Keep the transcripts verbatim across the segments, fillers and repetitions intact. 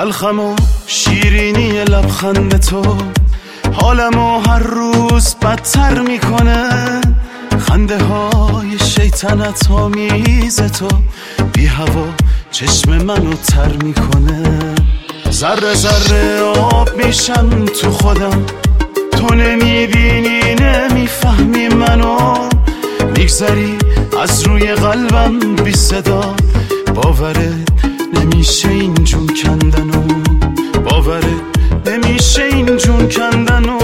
تلخم و شیرینی لبخند تو حالمو هر روز بدتر میکنه. خنده های شیطنت آمیز تو بی هوا چشم منو تر میکنه. ذره ذره آب میشم تو خودم، تو نمیبینی نمیفهمی منو. میگذری از روی قلبم بی صدا، باورت نمیشه این جون کندنو، باورت نمیشه این جون کندنو.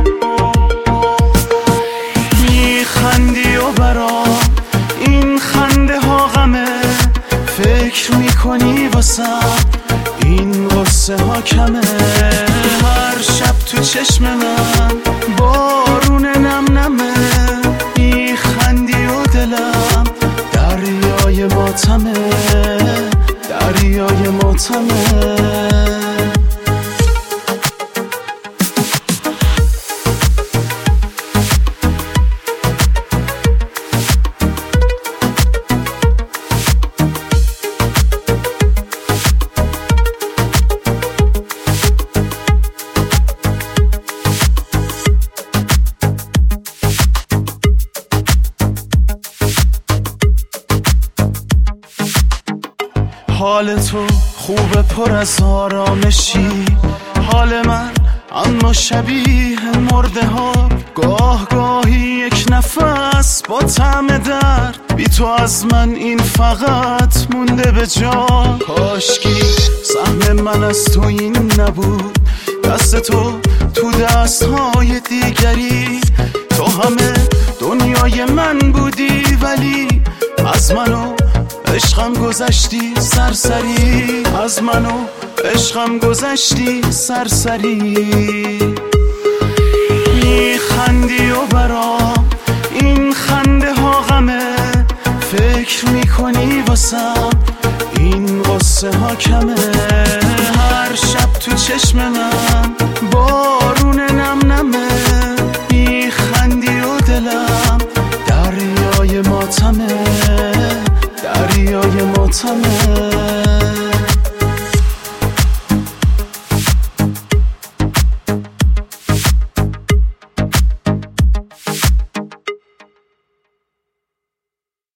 میخندی و برا این خنده ها غمه، فکر میکنی واسم این غصه ها کمه. هر شب تو چشم من بارون نم نمه، میخندی و دلم دریای ماتمه، دریای ماتمه. حال تو خوبه پر از آرامشی، حال من اما شبیه مرده ها. گاه گاهی یک نفس با طعم درد، بی تو از من این فقط مونده به جا. کاشکی سهم من از تو این نبود، دست تو تو دستهای دیگری. تو همه دنیای من بودی ولی از منو عشقم گذشتی سرسری، از منو عشقم گذشتی سرسری. میخندی و برام این خنده ها غمه، فکر میکنی واسم این غصه ها کمه. هر شب تو چشم من بارون